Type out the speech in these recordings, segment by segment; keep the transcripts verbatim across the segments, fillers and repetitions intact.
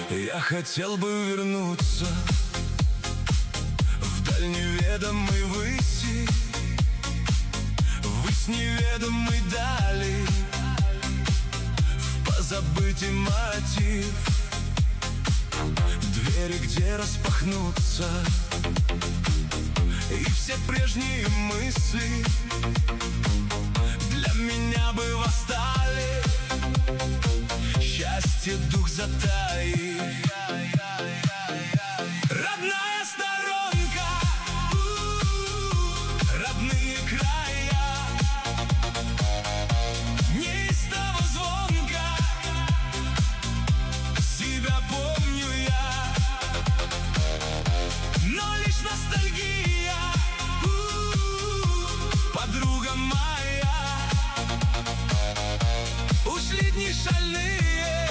Я хотел бы вернуться в даль неведомой выси, высь неведомой дали, в позабытый мотив, двери, где распахнутся, и все прежние мысли для меня бы восстали, счастье дух затаив. Родная сторонка, родные края, неистово звонко себя помню я, но лишь ностальгия, подруга моя. Ушли дни шальные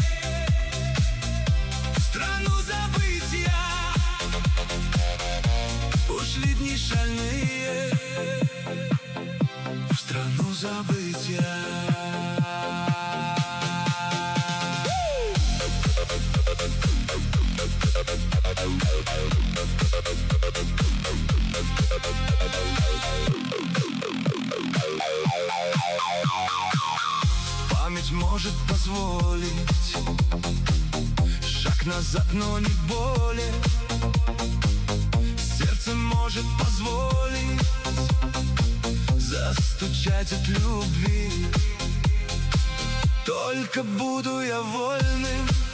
в страну забытья, ушли дни шальные в страну забытья. Память может позволить шаг назад, но не более. Сердце может позволить застучать от любви. Только буду я вольным,